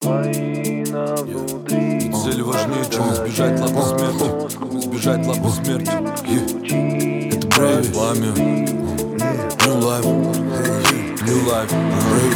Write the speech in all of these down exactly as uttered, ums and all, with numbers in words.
Война внутри. Цель важнее, чем избежать лапы смерти. Избежать лапы смерти. Yeah. Это Brave, пламя. New life. New life. Brave,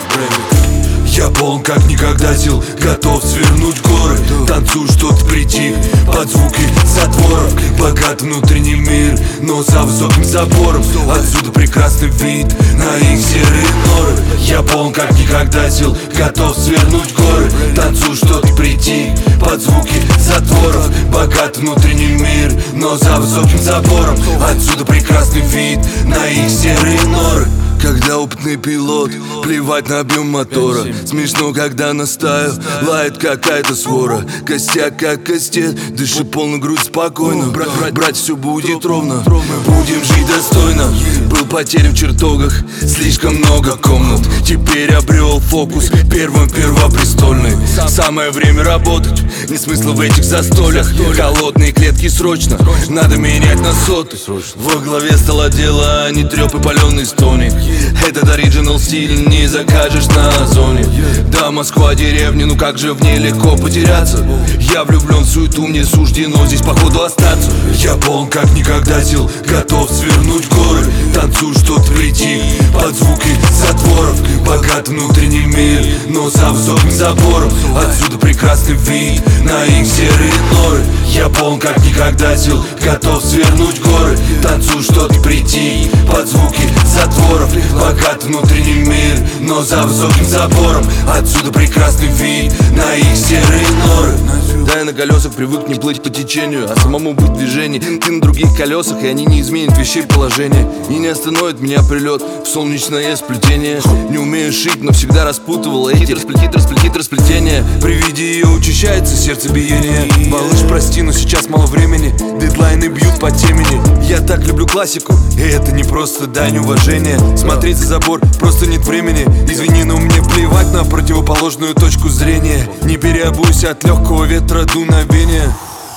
Brave. Я полон как никогда сил, готов свернуть горы. Танцую, что-то притих под звуки затворов. Богат внутренний мир, но за высоким забором. Отсюда прекрасный вид на их серые норы. Я полон как никогда сил, готов свернуть горы. Танцую, что-то притих под звуки затворов. Богат внутренний мир, но за высоким забором. Отсюда прекрасный вид на их серые норы. Когда опытный пилот, плевать на объем мотора. Смешно, когда на стаю лает какая-то свора. Костяк как костет, дыши полную грудь спокойно. Брать, брать, брать, все будет ровно, будем жить достойно. Был потерян в чертогах, слишком много комнат. Теперь обрел фокус, первым первопрестольный. Самое время работать, не смысла в этих застольях. Холодные клетки срочно, надо менять на соты. Во главе стола дело, а не трёп и палёный стоник. Этот оригинал стиль не закажешь на озоне. Да, Москва деревня, ну как же в ней легко потеряться. Я влюблен в суету, мне суждено здесь походу остаться. Я полон как никогда сил, готов свернуть горы. Танцую, что-то притих под звуки затворов. Богат внутренний мир, но за высоким забором. Отсюда прекрасный вид на их серые норы. Я полон как никогда сил, готов свернуть горы. Танцую, что-то притих под звуки затворов. Богат внутренний мир, но за высоким забором. Отсюда прекрасный вид на их серые норы. Да, я на колесах привык не плыть по течению, а самому быть в движении. Ты на других колесах, и они не изменят вещей положения. И не остановит меня прилет в солнечное сплетение. Не умею шить, но всегда распутывал эти расплетить, расплетить, расплетения. При виде ее учащается сердцебиение. Малыш, прости, но сейчас мало времени. Дедлайны бьют по темени. Я так люблю классику, и это не просто дань уважения. Смотреть за забор просто нет времени. Извини, но мне плевать на противоположную точку зрения. Не переобуйся от легкого ветра дуновения.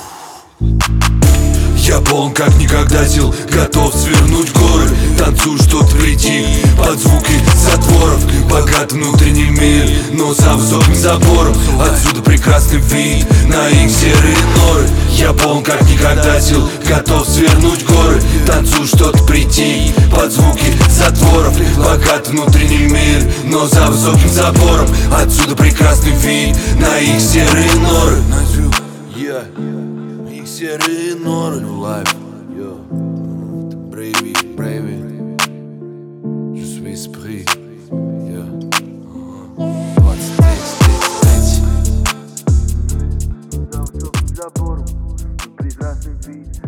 Я полон как никогда сил, готов свернуть горы. Танцую, что-то притих под звуки затворов. Богат внутренний мир, но за высоким забором. Отсюда прекрасный вид на их серые норы. Я полон как никогда сил, готов свернуть горы. Танцую, что-то притих под звуки затворов. Богат внутренний мир, но за высоким забором. Отсюда прекрасный вид на их серые норы. Yeah. Их серые норы. New life. Yo. Brave, brave. Je suis esprit. Yeah. двадцать тридцать. За высоким забором прекрасный вид